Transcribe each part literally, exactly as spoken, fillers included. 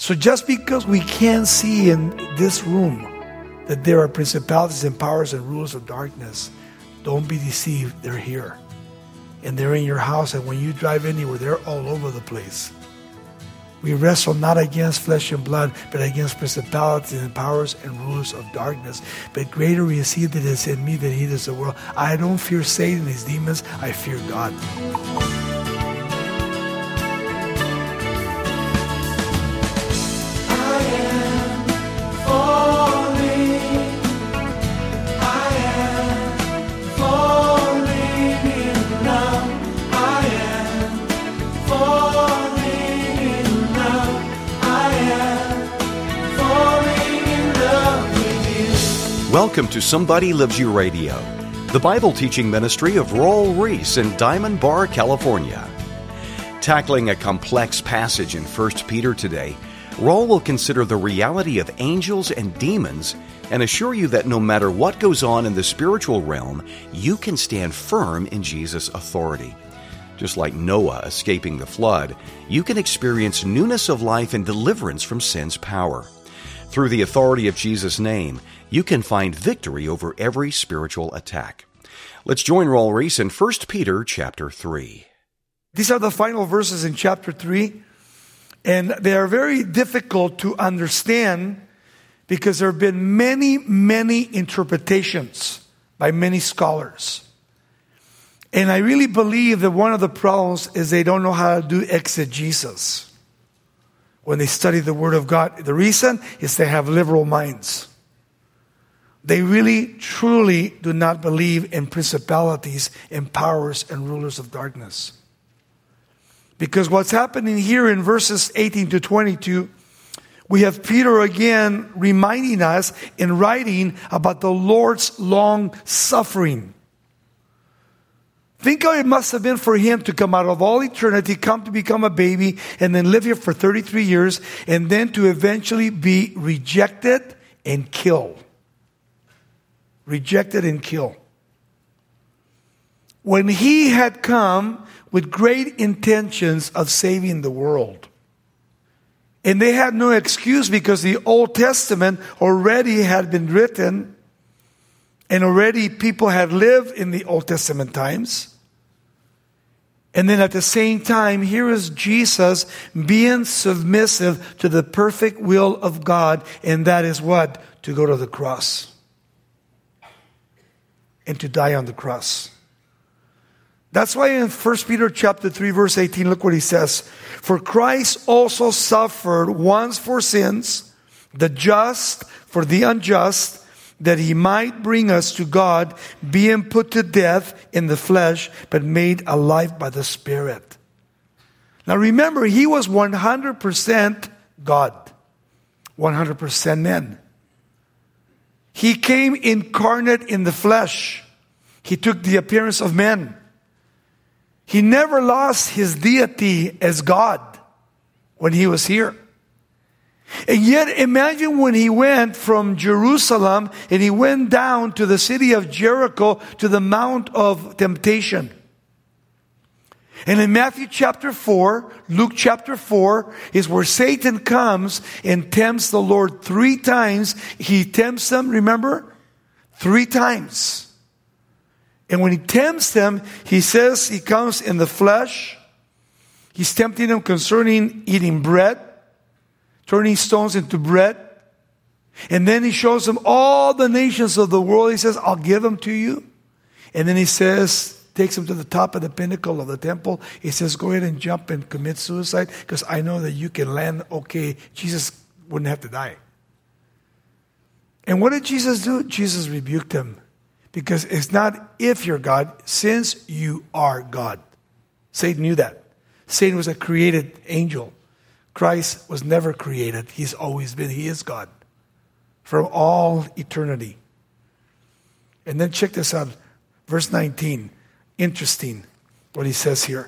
So just because we can't see in this room that there are principalities and powers and rulers of darkness, don't be deceived. They're here. And they're in your house. And when you drive anywhere, they're all over the place. We wrestle not against flesh and blood, but against principalities and powers and rulers of darkness. But greater is he that is in me than he that is in the world. I don't fear Satan and his demons. I fear God. Welcome to Somebody Loves You Radio, the Bible teaching ministry of Raul Ries in Diamond Bar, California. Tackling a complex passage in First Peter today, Raul will consider the reality of angels and demons and assure you that no matter what goes on in the spiritual realm, you can stand firm in Jesus' authority. Just like Noah escaping the flood, you can experience newness of life and deliverance from sin's power. Through the authority of Jesus' name, you can find victory over every spiritual attack. Let's join Raul Ries in First Peter chapter three. These are the final verses in chapter three, and they are very difficult to understand because there have been many, many interpretations by many scholars. And I really believe that one of the problems is they don't know how to do exegesis when they study the Word of God. The reason is they have liberal minds. They really, truly do not believe in principalities and powers and rulers of darkness. Because what's happening here in verses eighteen to twenty-two, we have Peter again reminding us in writing about the Lord's long suffering. Think how it must have been for him to come out of all eternity, come to become a baby, and then live here for thirty-three years, and then to eventually be rejected and killed. Rejected and killed. When he had come with great intentions of saving the world. And they had no excuse because the Old Testament already had been written, and already people had lived in the Old Testament times. And then at the same time, here is Jesus being submissive to the perfect will of God, and that is what? To go to the cross. And to die on the cross. That's why in First Peter chapter three, verse eighteen, look what he says. For Christ also suffered once for sins, the just for the unjust, that he might bring us to God, being put to death in the flesh, but made alive by the Spirit. Now remember, he was one hundred percent God, one hundred percent man. He came incarnate in the flesh. He took the appearance of man. He never lost his deity as God when he was here. And yet imagine when he went from Jerusalem and he went down to the city of Jericho to the Mount of Temptation. And in Matthew chapter four, Luke chapter four, is where Satan comes and tempts the Lord three times. He tempts him, remember? Three times. And when he tempts them, he says he comes in the flesh. He's tempting them concerning eating bread, turning stones into bread. And then he shows them all the nations of the world. He says, I'll give them to you. And then he says, takes him to the top of the pinnacle of the temple. He says, go ahead and jump and commit suicide because I know that you can land okay. Jesus wouldn't have to die. And what did Jesus do? Jesus rebuked him because it's not if you're God, since you are God. Satan knew that. Satan was a created angel. Christ was never created. He's always been. He is God from all eternity. And then check this out. Verse nineteen. Interesting what he says here.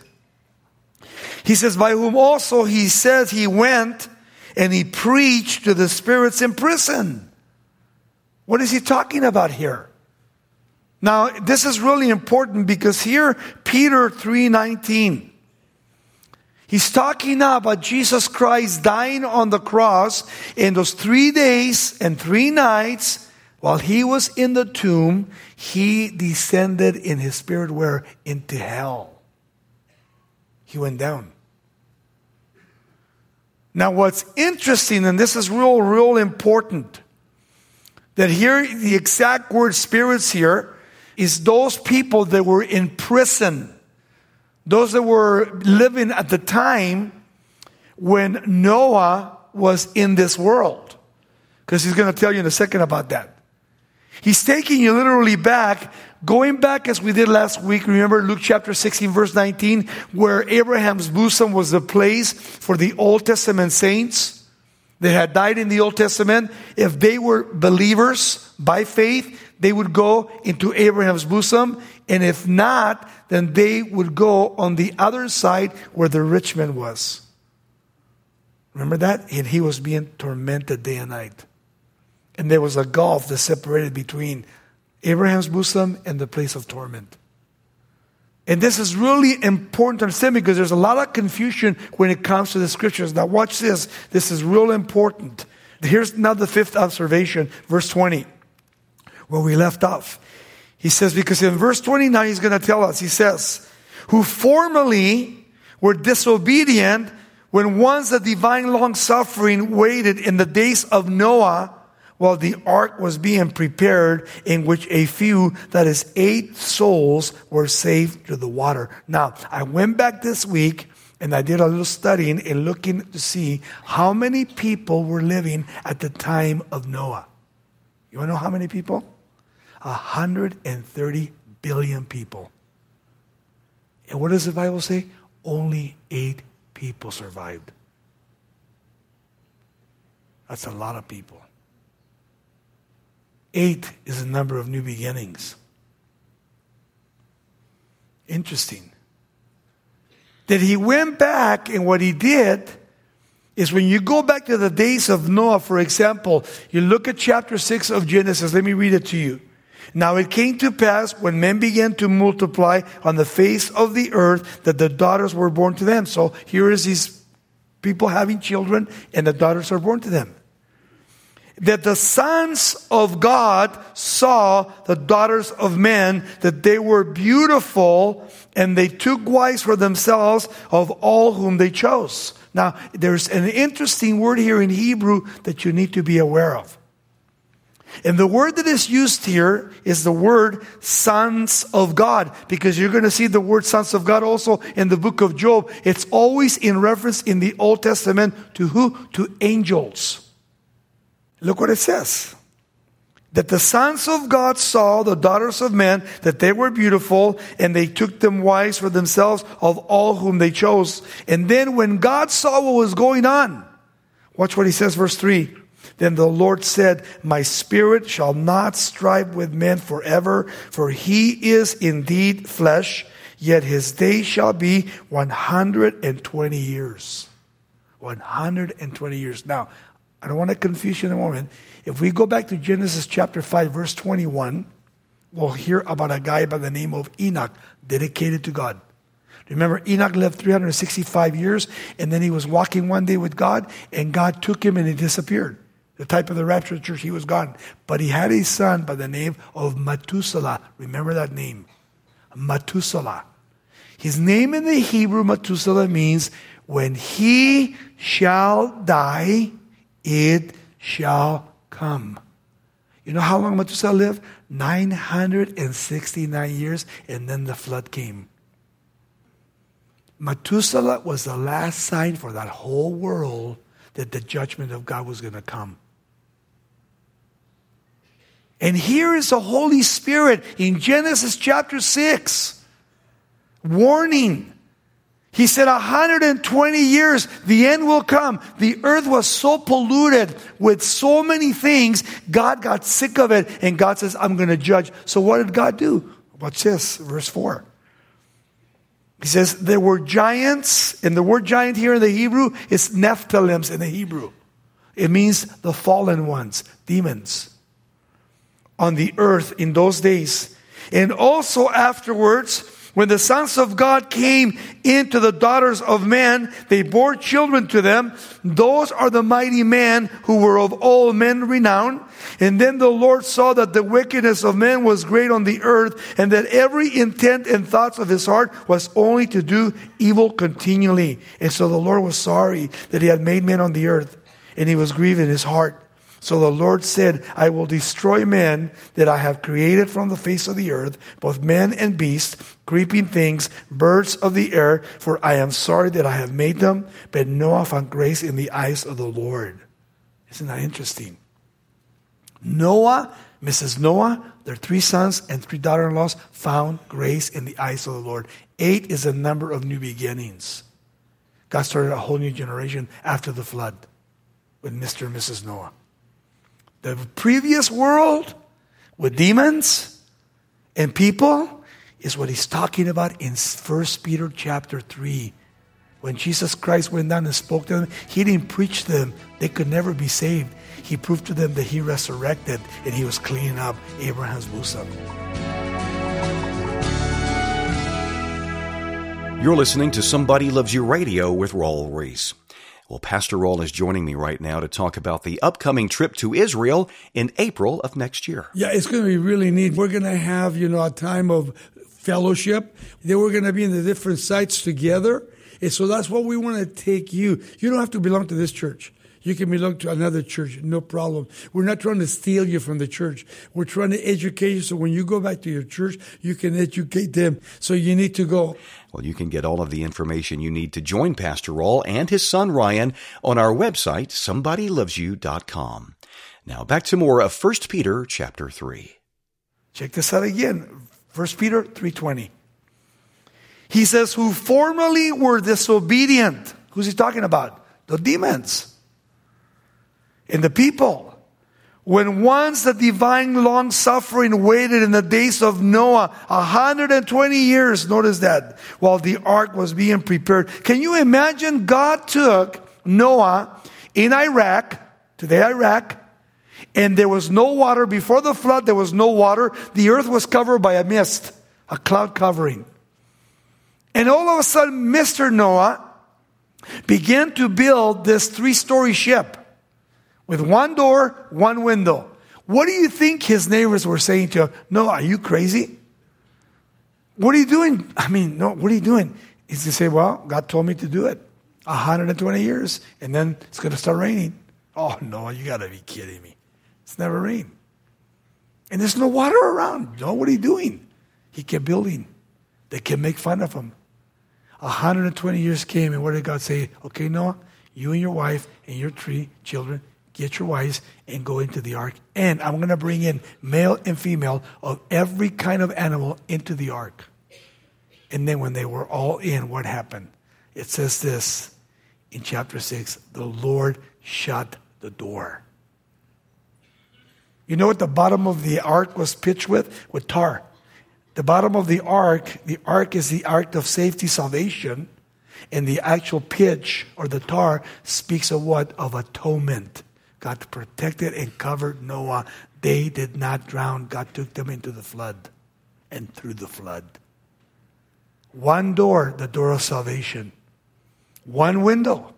He says, by whom also he says he went and he preached to the spirits in prison. What is he talking about here? Now, this is really important because here, Peter three nineteen, He's talking now about Jesus Christ dying on the cross in those three days and three nights. While he was in the tomb, he descended in his spirit where? Into hell. He went down. Now what's interesting, and this is real, real important, that here the exact word spirits here is those people that were in prison. Those that were living at the time when Noah was in this world. Because he's going to tell you in a second about that. He's taking you literally back, going back as we did last week. Remember Luke chapter sixteen, verse nineteen, where Abraham's bosom was the place for the Old Testament saints that had died in the Old Testament. If they were believers by faith, they would go into Abraham's bosom. And if not, then they would go on the other side where the rich man was. Remember that? And he was being tormented day and night. And there was a gulf that separated between Abraham's bosom and the place of torment. And this is really important to understand because there's a lot of confusion when it comes to the scriptures. Now watch this. This is real important. Here's now the fifth observation, verse twenty, where we left off. He says, because in verse twenty-nine, he's going to tell us, he says, who formerly were disobedient when once the divine long-suffering waited in the days of Noah, while the ark was being prepared, in which a few, that is eight souls, were saved through the water. Now, I went back this week and I did a little studying and looking to see how many people were living at the time of Noah. You want to know how many people? one hundred thirty billion people. And what does the Bible say? Only eight people survived. That's a lot of people. Eight is the number of new beginnings. Interesting. That he went back, and what he did is when you go back to the days of Noah, for example, you look at chapter six of Genesis. Let me read it to you. Now it came to pass when men began to multiply on the face of the earth that the daughters were born to them. So here is these people having children, and the daughters are born to them. That the sons of God saw the daughters of men, that they were beautiful, and they took wives for themselves of all whom they chose. Now, there's an interesting word here in Hebrew that you need to be aware of. And the word that is used here is the word sons of God, because you're going to see the word sons of God also in the book of Job. It's always in reference in the Old Testament to who? To angels. Look what it says. That the sons of God saw the daughters of men, that they were beautiful, and they took them wives for themselves of all whom they chose. And then when God saw what was going on, watch what he says, verse three. Then the Lord said, my spirit shall not strive with men forever, for he is indeed flesh, yet his days shall be one hundred twenty years. one hundred twenty years. Now, I don't want to confuse you in a moment. If we go back to Genesis chapter five, verse twenty-one, we'll hear about a guy by the name of Enoch, dedicated to God. Remember, Enoch lived three hundred sixty-five years, and then he was walking one day with God, and God took him and he disappeared. The type of the rapture church, he was gone. But he had a son by the name of Methuselah. Remember that name. Methuselah. His name in the Hebrew, Methuselah, means when he shall die, it shall come. You know how long Methuselah lived? nine hundred sixty-nine years, and then the flood came. Methuselah was the last sign for that whole world that the judgment of God was going to come. And here is the Holy Spirit in Genesis chapter six, warning. He said one hundred twenty years, the end will come. The earth was so polluted with so many things, God got sick of it, and God says, I'm going to judge. So what did God do? Watch this, verse four. He says, there were giants, and the word giant here in the Hebrew is Nephilims in the Hebrew. It means the fallen ones, demons, on the earth in those days. And also afterwards, When the sons of God came into the daughters of men, they bore children to them. Those are the mighty men who were of all men renowned. And then the Lord saw that the wickedness of men was great on the earth, and that every intent and thoughts of his heart was only to do evil continually. And so the Lord was sorry that he had made men on the earth, and he was grieved in his heart. So the Lord said, I will destroy men that I have created from the face of the earth, both men and beasts, creeping things, birds of the air, for I am sorry that I have made them. But Noah found grace in the eyes of the Lord. Isn't that interesting? Noah, Missus Noah, their three sons and three daughter-in-laws found grace in the eyes of the Lord. Eight is a number of new beginnings. God started a whole new generation after the flood with Mister and Missus Noah. The previous world with demons and people is what he's talking about in First Peter chapter three. When Jesus Christ went down and spoke to them, he didn't preach to them. They could never be saved. He proved to them that he resurrected and he was cleaning up Abraham's bosom. You're listening to Somebody Loves You Radio with Raul Ries. Well, Pastor Raul is joining me right now to talk about the upcoming trip to Israel in April of next year. Yeah, it's going to be really neat. We're going to have, you know, a time of fellowship. Then we're going to be in the different sites together. And so that's what we want to take you. You don't have to belong to this church. You can belong to another church, no problem. We're not trying to steal you from the church. We're trying to educate you so when you go back to your church, you can educate them. So you need to go. Well, you can get all of the information you need to join Pastor Raul and his son Ryan on our website, somebody loves you dot com. Now back to more of First Peter chapter three. Check this out again. First Peter three twenty. He says, who formerly were disobedient. Who's he talking about? The demons. And the people, when once the divine long-suffering waited in the days of Noah, one hundred twenty years, notice that, while the ark was being prepared. Can you imagine God took Noah in Iraq, today Iraq, and there was no water. Before the flood, there was no water. The earth was covered by a mist, a cloud covering. And all of a sudden, Mister Noah began to build this three-story ship. With one door, one window. What do you think his neighbors were saying to him? No, are you crazy? What are you doing? I mean, no, what are you doing? He's going to say, well, God told me to do it. one hundred twenty years, and then it's going to start raining. Oh, no, you got to be kidding me. It's never rained. And there's no water around. No, what are you doing? He kept building. They kept making fun of him. one hundred twenty years came, and what did God say? Okay, Noah, you and your wife and your three children, get your wives and go into the ark. And I'm going to bring in male and female of every kind of animal into the ark. And then when they were all in, what happened? It says this in chapter six, the Lord shut the door. You know what the bottom of the ark was pitched with? With tar. The bottom of the ark, the ark is the ark of safety, salvation. And the actual pitch or the tar speaks of what? Of atonement. God protected and covered Noah. They did not drown. God took them into the flood and through the flood. One door, the door of salvation. One window.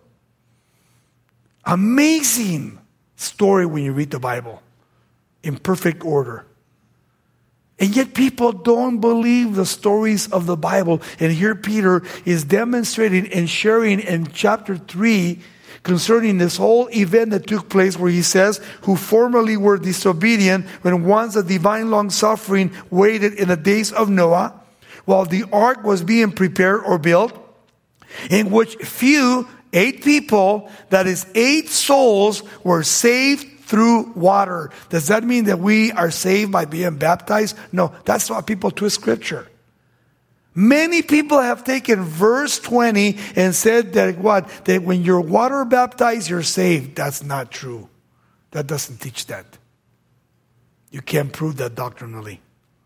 Amazing story when you read the Bible in perfect order. And yet people don't believe the stories of the Bible. And here Peter is demonstrating and sharing in chapter three concerning this whole event that took place where he says, who formerly were disobedient when once the divine long-suffering waited in the days of Noah, while the ark was being prepared or built, in which few, eight people, that is eight souls, were saved through water. Does that mean that we are saved by being baptized? No, that's why people twist scripture. Many people have taken verse twenty and said that what? That when you're water baptized, you're saved. That's not true. That doesn't teach that. You can't prove that doctrinally.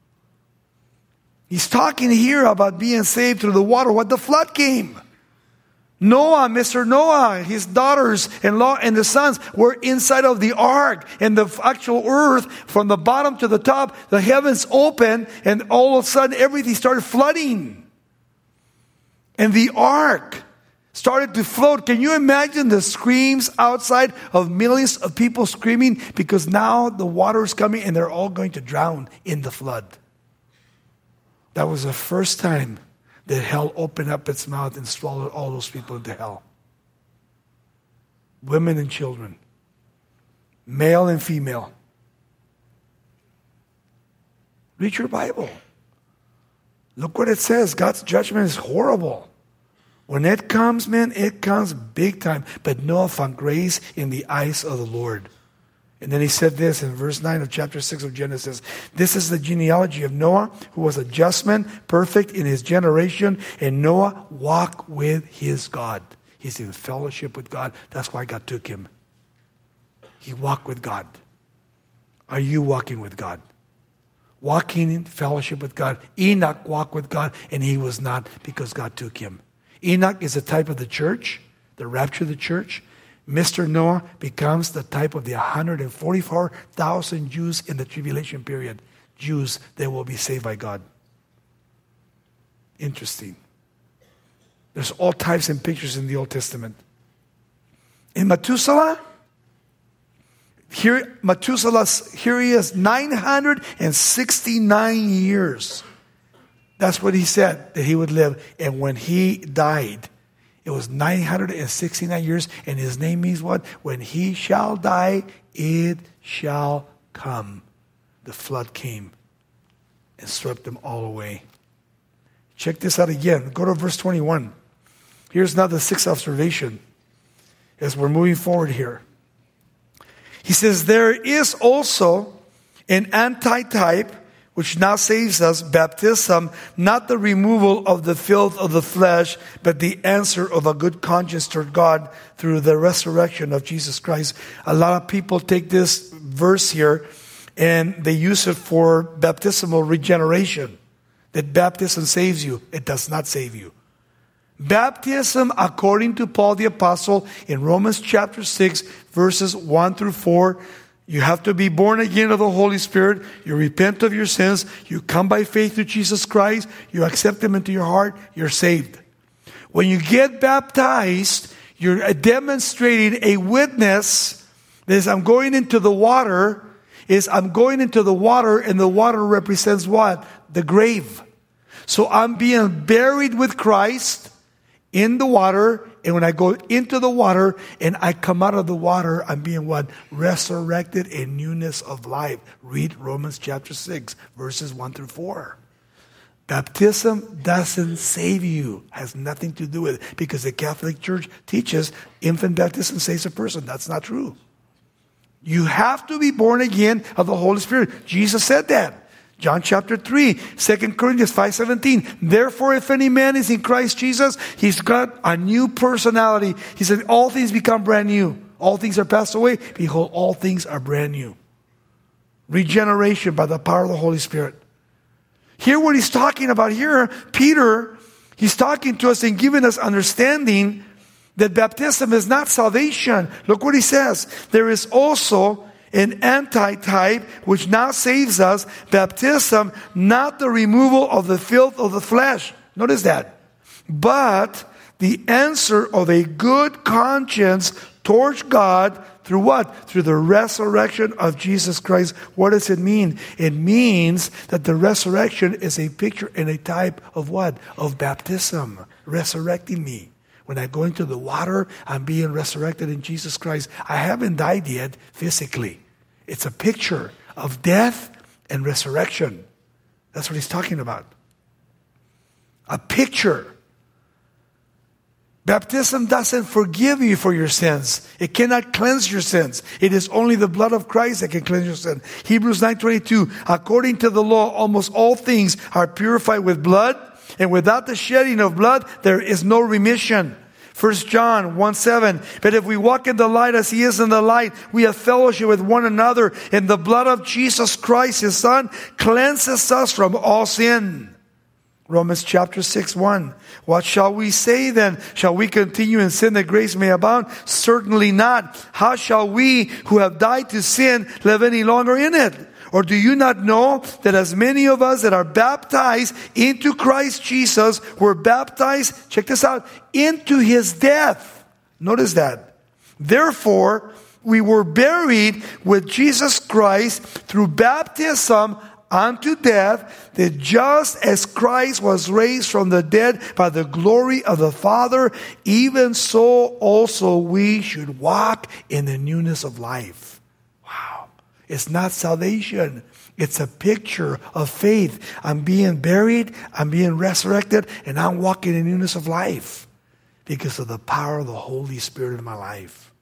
He's talking here about being saved through the water. When the flood came, Noah, Mister Noah, his daughters-in-law and the sons were inside of the ark. And the actual earth, from the bottom to the top, the heavens opened, and all of a sudden everything started flooding. And the ark started to float. Can you imagine the screams outside of millions of people screaming because now the water is coming and they're all going to drown in the flood? That was the first time that hell opened up its mouth and swallowed all those people into hell. Women and children, male and female. Read your Bible. Look what it says. God's judgment is horrible. When it comes, man, it comes big time. But Noah found grace in the eyes of the Lord. And then he said this in verse nine of chapter six of Genesis. This is the genealogy of Noah, who was a just man, perfect in his generation. And Noah walked with his God. He's in fellowship with God. That's why God took him. He walked with God. Are you walking with God? Walking in fellowship with God. Enoch walked with God, and he was not, because God took him. Enoch is a type of the church, the rapture of the church. Mister Noah becomes the type of the one hundred forty-four thousand Jews in the tribulation period. Jews that will be saved by God. Interesting. There's all types and pictures in the Old Testament. In Methuselah, here Methuselah, here he is, nine hundred sixty-nine years. That's what he said that he would live. And when he died, it was nine hundred sixty-nine years. And his name means what? When he shall die, it shall come. The flood came and swept them all away. Check this out again. Go to verse twenty-one. Here's now the sixth observation as we're moving forward here. He says, there is also an antitype which now saves us, baptism, not the removal of the filth of the flesh, but the answer of a good conscience toward God through the resurrection of Jesus Christ. A lot of people take this verse here and they use it for baptismal regeneration. That baptism saves you. It does not save you. Baptism, according to Paul the Apostle, in Romans chapter six, verses one through four, you have to be born again of the Holy Spirit. You repent of your sins. You come by faith to Jesus Christ. You accept Him into your heart. You're saved. When you get baptized, you're demonstrating a witness. That is, I'm going into the water. Is I'm going into the water, and the water represents what? The grave. So I'm being buried with Christ in the water, and when I go into the water and I come out of the water, I'm being what? Resurrected in newness of life. Read Romans chapter six, verses one through four. Baptism doesn't save you. Has nothing to do with it. Because the Catholic Church teaches infant baptism saves a person. That's not true. You have to be born again of the Holy Spirit. Jesus said that. John chapter three, Second Corinthians five seventeen. Therefore, if any man is in Christ Jesus, he's got a new personality. He said, all things become brand new. All things are passed away. Behold, all things are brand new. Regeneration by the power of the Holy Spirit. Here what he's talking about here, Peter, he's talking to us and giving us understanding that baptism is not salvation. Look what he says. There is also an antitype which now saves us, baptism, not the removal of the filth of the flesh. Notice that. But the answer of a good conscience towards God through what? Through the resurrection of Jesus Christ. What does it mean? It means that the resurrection is a picture and a type of what? Of baptism. Resurrecting me. When I go into the water, I'm being resurrected in Jesus Christ. I haven't died yet physically. It's a picture of death and resurrection. That's what he's talking about. A picture. Baptism doesn't forgive you for your sins. It cannot cleanse your sins. It is only the blood of Christ that can cleanse your sin. Hebrews nine twenty-two, according to the law, almost all things are purified with blood, and without the shedding of blood, there is no remission. First John one seven, but if we walk in the light as He is in the light, we have fellowship with one another, and the blood of Jesus Christ, His Son, cleanses us from all sin. Romans chapter six one, what shall we say then? Shall we continue in sin that grace may abound? Certainly not. How shall we who have died to sin live any longer in it? Or do you not know that as many of us that are baptized into Christ Jesus were baptized, check this out, into his death? Notice that. Therefore, we were buried with Jesus Christ through baptism unto death, that just as Christ was raised from the dead by the glory of the Father, even so also we should walk in the newness of life. Wow. It's not salvation. It's a picture of faith. I'm being buried, I'm being resurrected, and I'm walking in the newness of life because of the power of the Holy Spirit in my life.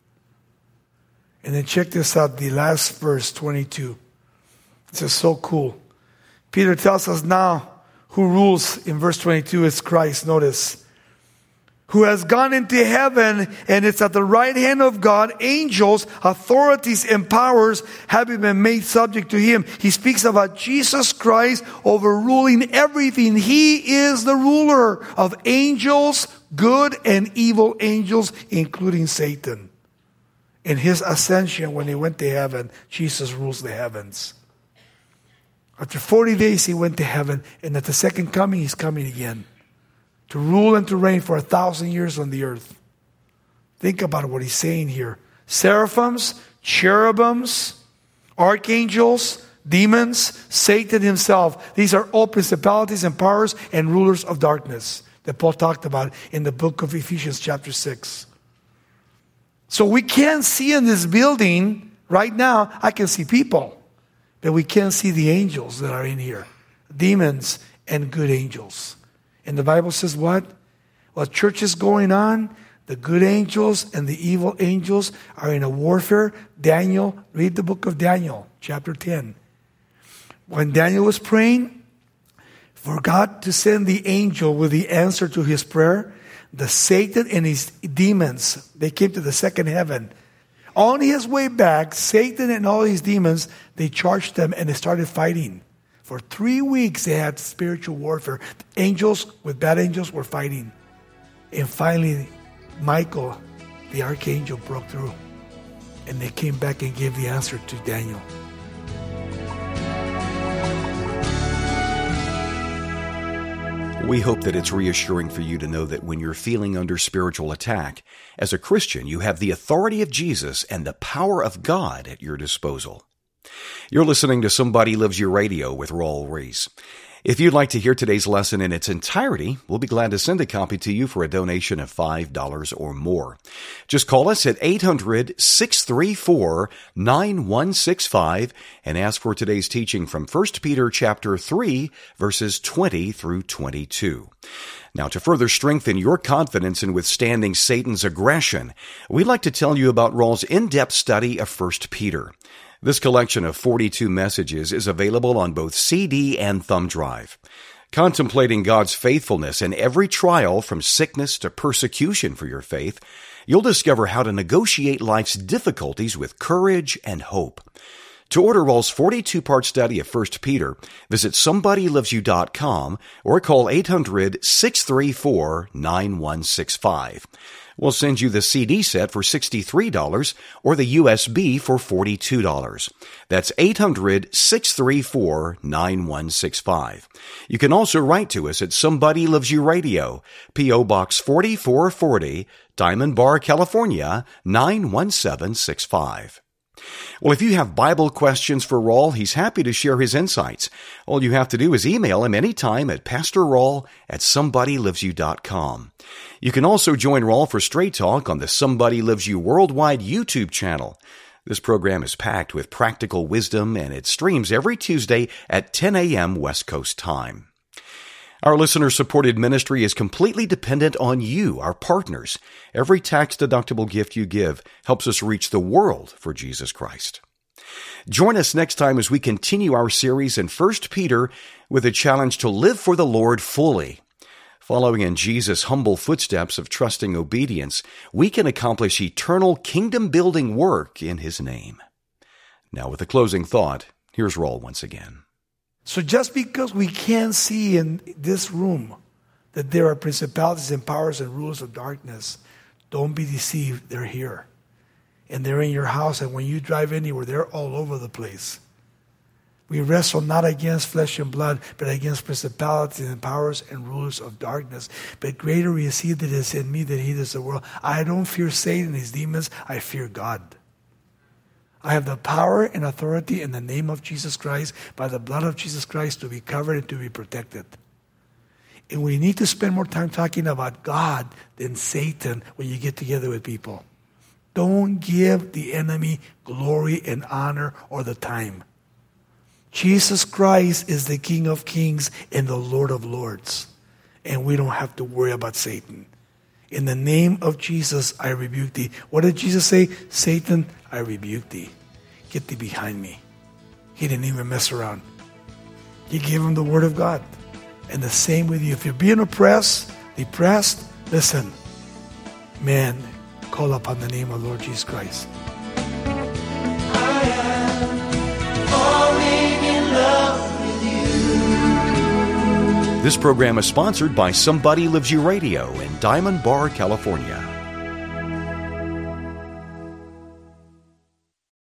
And then check this out, the last verse, twenty-two. This is so cool. Peter tells us now who rules in verse twenty-two is Christ. Notice. Who has gone into heaven, and it's at the right hand of God, angels, authorities, and powers having been made subject to him. He speaks about Jesus Christ overruling everything. He is the ruler of angels, good and evil angels, including Satan. In his ascension, when he went to heaven, Jesus rules the heavens. After forty days, he went to heaven, and at the second coming, he's coming again to rule and to reign for a thousand years on the earth. Think about what he's saying here. Seraphims, cherubims, archangels, demons, Satan himself. These are all principalities and powers and rulers of darkness that Paul talked about in the book of Ephesians chapter six. So we can't see in this building right now, I can see people, but we can't see the angels that are in here. Demons and good angels. And the Bible says what? While church is going on, the good angels and the evil angels are in a warfare. Daniel, read the book of Daniel, chapter ten. When Daniel was praying for God to send the angel with the answer to his prayer, the Satan and his demons, they came to the second heaven. On his way back, Satan and all his demons, they charged them and they started fighting. For three weeks, they had spiritual warfare. Angels with bad angels were fighting. And finally, Michael, the archangel, broke through. And they came back and gave the answer to Daniel. We hope that it's reassuring for you to know that when you're feeling under spiritual attack, as a Christian, you have the authority of Jesus and the power of God at your disposal. You're listening to Somebody Loves You Radio with Raul Ries. If you'd like to hear today's lesson in its entirety, we'll be glad to send a copy to you for a donation of five dollars or more. Just call us at eight hundred, six three four, nine one six five and ask for today's teaching from First Peter chapter three, verses twenty through twenty-two. Now, to further strengthen your confidence in withstanding Satan's aggression, we'd like to tell you about Raul's in-depth study of First Peter. This collection of forty-two messages is available on both C D and thumb drive. Contemplating God's faithfulness in every trial from sickness to persecution for your faith, you'll discover how to negotiate life's difficulties with courage and hope. To order Raul's forty-two part study of First Peter, visit somebody loves you dot com or call eight hundred, six three four, nine one six five. We'll send you the C D set for sixty-three dollars or the U S B for forty-two dollars. That's eight hundred, six three four, nine one six five. You can also write to us at Somebody Loves You Radio, P O Box forty-four forty, Diamond Bar, California, nine one seven six five. Well, if you have Bible questions for Raul, he's happy to share his insights. All you have to do is email him anytime at Pastor Raul at somebody loves you dot com. You can also join Raul for Straight Talk on the Somebody Loves You Worldwide YouTube channel. This program is packed with practical wisdom, and it streams every Tuesday at ten a.m. West Coast time. Our listener-supported ministry is completely dependent on you, our partners. Every tax-deductible gift you give helps us reach the world for Jesus Christ. Join us next time as we continue our series in First Peter with a challenge to live for the Lord fully. Following in Jesus' humble footsteps of trusting obedience, we can accomplish eternal kingdom-building work in His name. Now, with a closing thought, here's Raul once again. So just because we can't see in this room that there are principalities and powers and rulers of darkness, don't be deceived. They're here. And they're in your house. And when you drive anywhere, they're all over the place. We wrestle not against flesh and blood, but against principalities and powers and rulers of darkness. But greater is he that is in me than he that is in the world. I don't fear Satan and his demons. I fear God. I have the power and authority in the name of Jesus Christ, by the blood of Jesus Christ, to be covered and to be protected. And we need to spend more time talking about God than Satan when you get together with people. Don't give the enemy glory and honor or the time. Jesus Christ is the King of Kings and the Lord of Lords. And we don't have to worry about Satan. In the name of Jesus, I rebuke thee. What did Jesus say? Satan, I rebuke thee. Get thee behind me. He didn't even mess around. He gave him the word of God. And the same with you. If you're being oppressed, depressed, listen. Man, call upon the name of Lord Jesus Christ. I am falling in love with you. This program is sponsored by Somebody Lives You Radio in Diamond Bar, California.